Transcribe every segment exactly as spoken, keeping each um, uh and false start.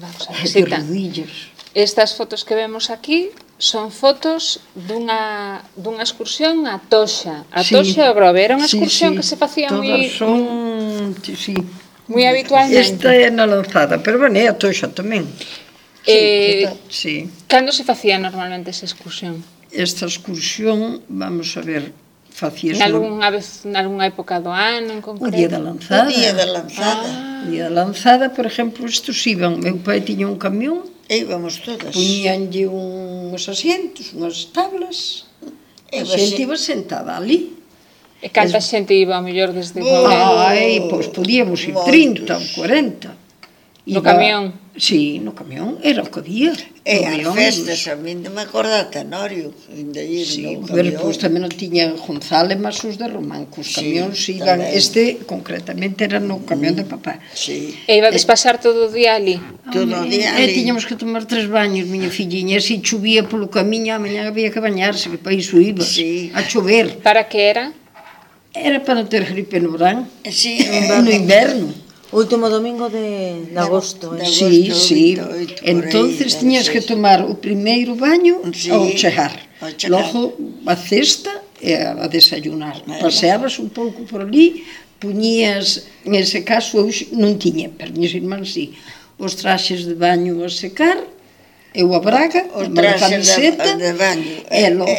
vamos a De visitar. rodillas. Estas fotos que vemos aquí son fotos dunha, dunha excursión a Toxa. A Sí. Toxa e o Grove. Era unha Sí, excursión sí. que se facía Todas moi, son, sí. moi habitualmente. Esta é na Lanzada, pero bueno, é a Toxa tamén. Eh, Sí. cando se facía normalmente esa excursión? Esta excursión, vamos a ver, facía Nalgúnha vez, nalgúnha época do ano en o concreto? día da Lanzada. O día da lanzada. O día da Lanzada, por exemplo, estes iban, meu pai tiña un camión, E íbamos todas. puñanlle uns asientos, unhas tablas, a E xente xe- iba sentada ali. E canta xente iba ao mellor desde Oh. Mourén? Ai, pois podíamos ir moitos. trinta ou cuarenta. No camión? Sí, no camión, era o que había. E No as avión, festas, a min non me acordo a Tenorio, ainda ir Sí, no pero camión. pois tamén non tiña González mas os de Román, cos Sí, camións iban, tamén. este concretamente era no camión de papá. Sí, E ibades pasar todo o día ali? todo o día E ali. tiñamos que tomar tres baños, miña filliña, e se chovía polo camiño, a mañá había que bañarse, que para iso iba, Sí. a chover. Para que era? Era para non ter gripe no verán, Sí, no inverno. Último domingo de, de agosto. de eh. Sí, agosto, sí. oito, oito, por Entonces aí, tiñas que debe ser. tomar o primeiro baño Sí, ao chegar. ao chegar. Logo a cesta e a desayunar. Vale. Paseabas un pouco por ali, puñías, en ese caso eu non tiña, pero miñas irmáns sí, os traxes de baño a secar, eu a braga, Os a traxes de- camiseta, de baño. e logo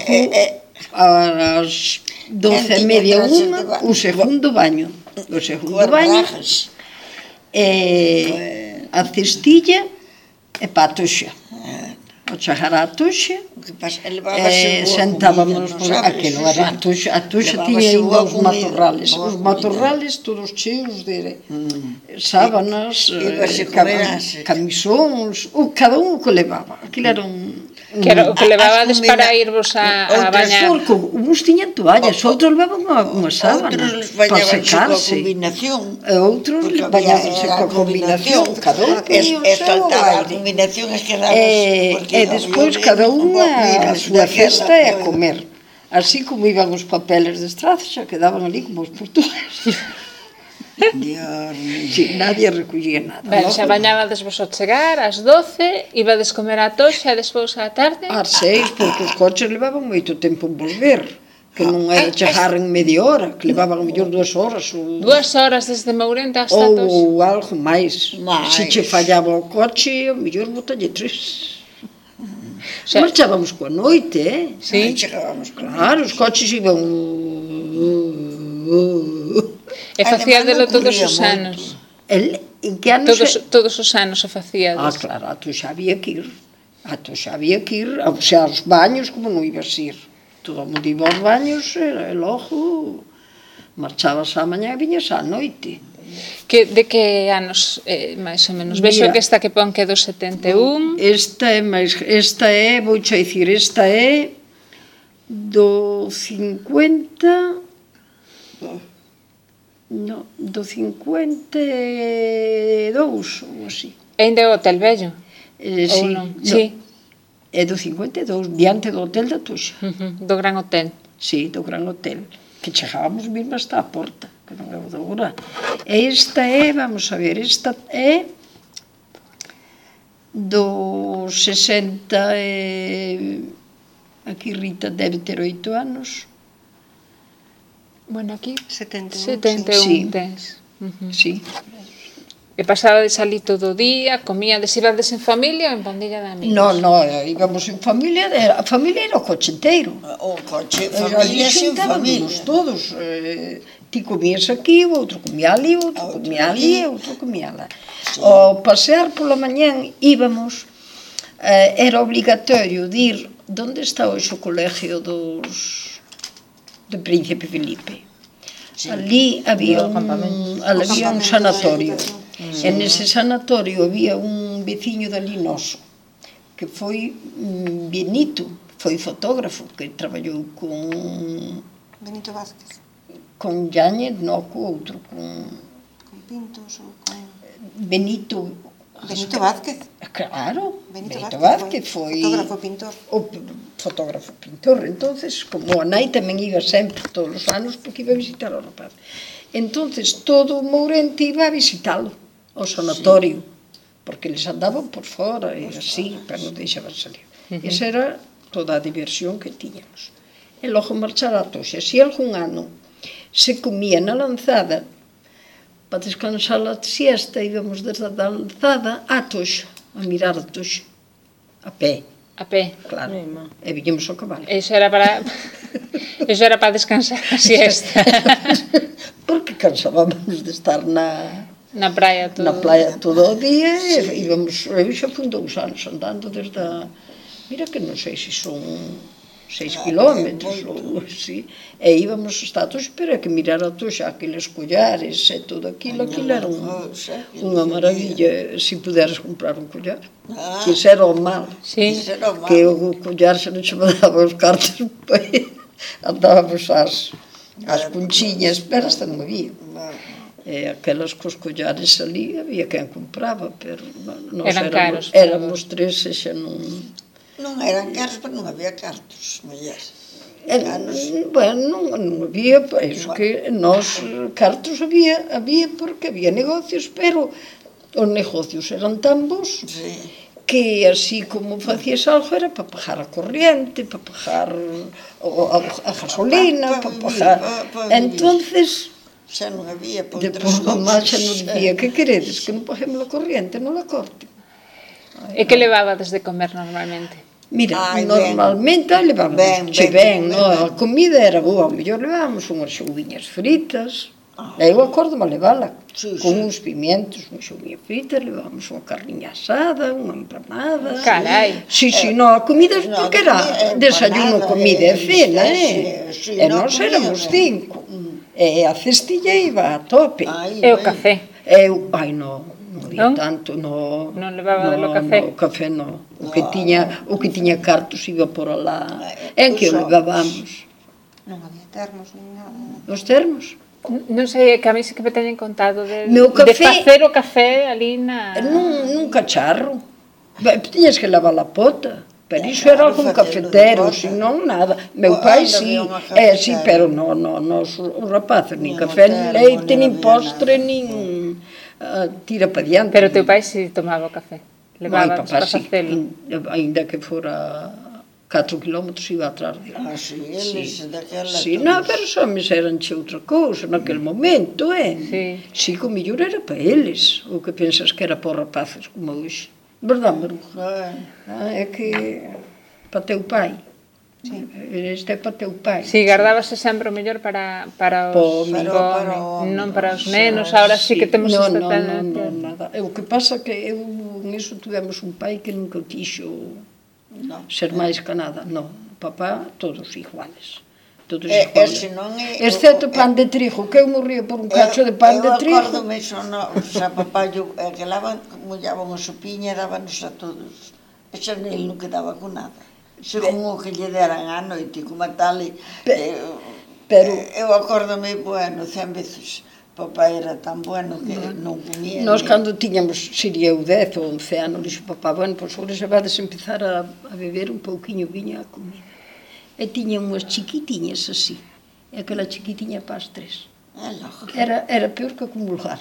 ás doce e media, tiña traxes unha, de baño. o segundo baño. O segundo Coas baño, bragas. e a cestilla e pa a tuxa. O chegar a tuxa, O que pasa, levábase e boa sentábamos comida, por non sabes, aquilo, Susana? era a tuxa, a tuxa Levábase tiña ainda boa os comida, matorrales, boa os comida. matorrales todos cheos de sábanas, Ibase eh, comerase. camisóns, o, cada un o que levaba. Aquilo era un... Que era o que As levabades combina- para irvos a, a Outras bañar? Porque uns tiñan toallas, outros levaban unha, unha sábana Outros para bañabanse coa secarse. combinación. E outros Porque bañábanse había coa a combinación, cada un E, poñía o e seu faltaba a aire. combinación e quedabas... E, porque e había despois ben cada unha mira, a súa daquela, festa e a pois. comer. Así como iban os papeles de estraza, xa quedaban ali como os portugueses. Dios mío. Sí, nadie recollía nada. Ben, Logo, xa bañabades vos ao chegar, ás doce, ibades comer a Toxa e despois á tarde? ás seis, porque os coches levaban moito tempo en volver, que non era Ah, chegar en media hora, que levaban a mellor dúas horas ou, Dúas horas desde Mourente hasta Toxa? ou algo máis. Máis. Se che fallaba o coche, a mellor botalle tres. O sea, Marchábamos coa noite, eh? Aí chegábamos con Claro, os coches iban... uh, e facíadelo Ademais, non todos corría os moito. anos? El, en que anos... Todos, é? todos os anos se facíades? Ah, claro, a tu xa había que ir. A tu xa había que ir, o sea, aos baños, como non ibas ir. Todo o mundo iba aos baños, e logo marchabas á mañá e viñas á noite. Que, de que anos, eh, máis ou menos? Vexo Mira. que esta que pon que é do setenta e un. Esta é máis, esta é, vou xa dicir, esta é do cincuenta, no, do cincuenta e dous, ou así. Ainda é o Hotel Bello? Eh, Ou sí, non? no, Sí. É do cincuenta e dous, diante do Hotel da Tuxa. Uh-huh, do Gran Hotel. Sí, do Gran Hotel, que chegábamos mesmo hasta a porta, que non é o de agora. E esta é, vamos a ver, esta é do sesenta e... Aquí Rita debe ter oito anos. Bueno, aquí setenta e un, setenta e un sí. tens. Uh-huh. Sí. E pasabades ali todo o día, comíades, ibades en familia ou en pandilla de amigos? No, no, íbamos en familia, era- a familia era o coche inteiro. O coche, E ali familia sin familia. xuntábamos todos. Eh, ti comías aquí, o outro comía ali, o outro Outro comía ali, ali. o outro comía lá. Ao pasear pola mañán íbamos, eh, era obligatorio de ir, donde está hoxe o colegio dos de Príncipe Felipe? Ali había un, ali había un sanatorio. E nese sanatorio había un veciño dali noso, que foi mm, Benito, foi fotógrafo, que traballou con Benito Vázquez, con Yáñez, no, co outro, con con Pintos ou con... Benito. Benito Vázquez. Claro, Benito, Benito Vázquez, Vázquez foi fotógrafo, pintor. o p- fotógrafo pintor. Entonces, como a nai tamén iba sempre todos os anos porque iba a visitar ao rapaz. Entonces, todo o Mourente iba a visitalo, ao sanatorio. porque eles andaban por fora e así, para non deixaban salir. Esa era toda a diversión que tiñamos. E logo marchar a Toxa. Se algún ano se comía na Lanzada, para descansar a siesta, íbamos desde a Lanzada a Toxa, a mirar a Toxa, a pé, A pé. claro, e viñemos ao cabalo. Eso era para Eso era para descansar a siesta. Porque cansábamos de estar na, Na praia todo. na playa todo o día e íbamos, eu xa fui dous anos andando desde a, mira que non sei se son seis kilómetros ou así, e íbamos a Toxa, pero é que mirar a Toxa, aqueles collares e todo aquilo, aquilo era un, unha maravilla, se puderes comprar un collar, que isso era o mal, Sí. que o collar se non se me daba os cartos, pois andábamos as, as punchiñas, pero hasta non había. E aquelas cos collares ali había quen compraba, pero nos Eran éramos, caros, pero- éramos tres e xa non... Non eran caros, pero non había cartos, muller. E, bueno, non, non había, iso que nós cartos había, había porque había negocios, pero os negocios eran tan bons Sí. que así como facías algo era para pagar a corriente, para pagar o, a, a gasolina, Pa- pa para vivir, pagar... pa- pa vivir. Entonces, Xa non había por depois outros mamá xa cousas. nos dicía, que queredes, que non paguemos a corriente, non la corte. E que levaba desde comer normalmente? Mira, Ai, normalmente ben. levábamos, Ben, che ben, ben, ben, no, ben. a comida era boa, ao mellor levábamos unhas xouviñas fritas, e eu acordo a levala, Sí, con sí. uns pimientos, unha xouviña frita, levábamos unha carniña asada, unha empanada. Carai. Sí, sí, no, a comida, no, porque a era comida, desayuno, empanada, comida e eh, cena, sí, eh? sí, E no, nós comida éramos ben. cinco, e a cestilla iba a tope. Ai, E o ben. café? Eu, ai, no, non había Non? tanto, no. Non levaba no, do café? No, o café no. O que tiña, o que tiña cartos iba por alá. Eh, En que o os levábamos? Non había termos nin nada. Os termos? N- Non sei, que a mí sí que me teñen contado de, Meu de café- facer o café ali na... Nun, nun cacharro. Be- Tiñas que lavar a pota. Pero iso era Claro, algún facelo de cafetero, pota. se non nada. Meu O- pai onde sí, había unha é sí, cafetera? pero non, non, nos os rapaces, nin Nin café, o nin termo, leite, nin nin había postre, nada. nin ah, tira pa diante. Pero teu pai si tomaba o café. Ai, Levaba papá, para sí. facelo. Ainda que fora catro kilómetros iba atrás dele. Ah, sí, eles daquela Sí, todos. non, pero os homens eran che outra cousa naquele momento, eh? Sí. Sí, que o mellor era para eles, o que pensas que era para os rapaces como hoxe. Verdad, Maruja? Ah, Ah, é que para teu pai. Sí. Este é para teu pai. Si, gardábase sempre o mellor para, para os Pomi. Pero pomi, para o home, non para os xa, nenos, ahora sí que temos no, esta no, tendencia. no, no, nada. O que pasa que eu, en iso tivemos un pai que nunca o quixo no. ser máis que nada. Non, papá, todos iguales. Todos E, e iguales. se non é... Excepto pan de trigo, que eu morría por un cacho de pan de trigo. Eu acordome iso, no, xa papá, yo, eh, que lavan, mollaban a sopiña e dábanos a todos. E xa nel non quedaba con nada. Según o que lle deran á noite, como tal, e, Pe- eh, pero- eh, eu acordome, bueno, cen veces, papá era tan bueno que non comía. Nós ni- cando tiñamos, sería eu dez ou once anos, dixo papá, bueno, pois agora xa vades empezar a, a beber un pouquiño viña a comida. E tiña unhas chiquitiñas así, e aquela chiquitiña para as tres. É logo. Era, era peor que acumular.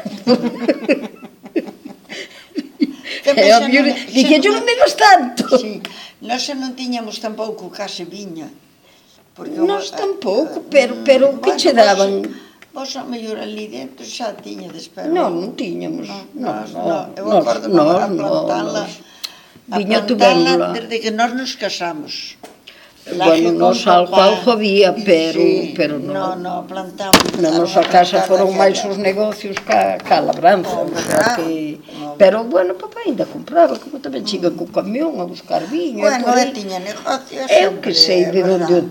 Tamén E xa a miúda non- xa dixía, non- yo non bebas tanto. Sí, nós xa non tiñamos tampouco case viña. Porque Nós o- tampouco, pero, pero que che Bueno, daban? Vos, vos a mellor ali dentro xa tiñades, pero... Non, non tiñamos. Non, Nós, non, eu nós, acordo nós, a plantala, nós. a Viña plantala tubérula. desde que nós nos casamos. Bueno, nós algo, algo había, pero, Sí, pero non. No, no, plantamos. Na nosa casa foron máis os negocios ca, ca labranza, o sea que... Pero, bueno, papá ainda compraba, como tamén chica co camión a buscar viño. e Bueno, por e aí. tiña negocios. Eu que sei de onde o